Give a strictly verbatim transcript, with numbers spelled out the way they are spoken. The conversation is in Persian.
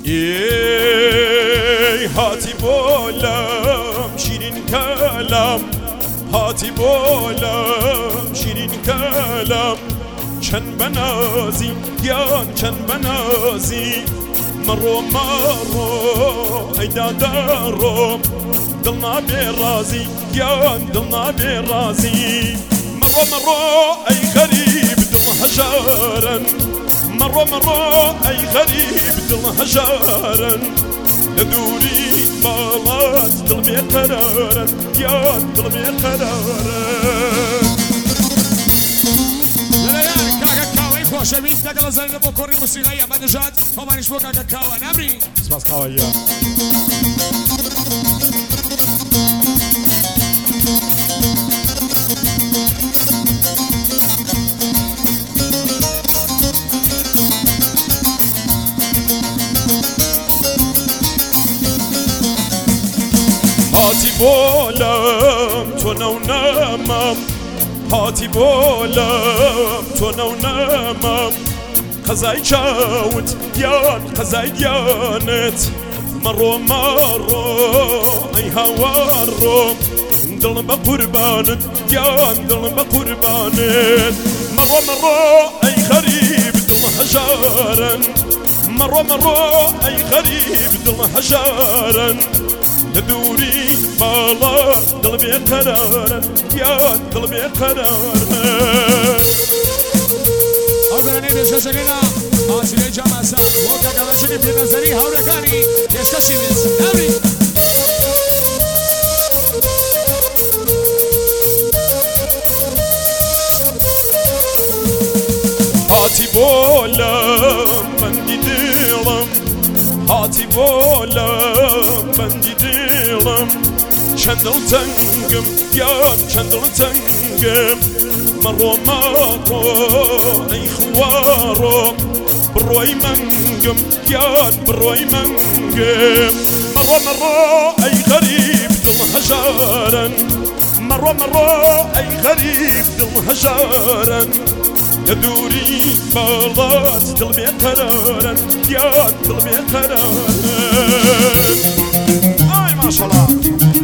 ای هاتی بولم شیرین کلم، هاتی بولم شیرین کلم، چند بنازی گیان چند بنازی، مرو مرو ای دادارم، دلنا برازی گیان دلنا برازی، مرو مرو ای غریب دل هجارن، مرو مرو ای غریب دل هجارن، ندوری بالات دل بیقرارن گیان دل بیقرارن. خوشویست لەگەڵ زەرنە بۆ کۆڕی موسیقایی ئەمە دەژات هەمانیش بۆ کاکە کاوە نامری سپاس کاوەیە. هاتی بۆلم تۆ نەونەمەم، هاتی بۆلم تۆ نەونەمەم، قەزای چاوت یان قەزای گیانت، مەڕۆ مەڕۆ ئەی هاوارڕۆ، دڵم بە قوربانت یان دڵم بە قوربانت، مەڕۆ مەڕۆ ئەی غەریب دڵ هەژارن، مەڕۆ مەڕۆ ئەی غەریب دڵ هەژارن، لە دووری باڵات دڵ بێقەرارن یان دڵ بێقەرارن. ئەوبرانێ نوێژەجەرێنە ئاسیلەی جاماسا بۆ کاکە بەشەری پێنەزەری هاوڕەکانی ئێستا شیوێز نامری هاتی بۆلم بەندی دڵم، هاتی بۆلم بەندی دڵم، چەند دڵ تەنگم یان چەند دڵ تەنگم، مەڕۆ مەڕۆ ئەی خوارۆ، بڕۆی مەنگم یان بڕۆی مەنگم، مەڕۆ مەڕۆ ئەی غەریب دڵ هەژارن، مەڕۆ مەڕۆ ئەی غەریب دڵ هەژارن، لە دووری باڵات دڵ بێقەرارن یان دڵ بێقەرارن. ئای ماشەڵڵا.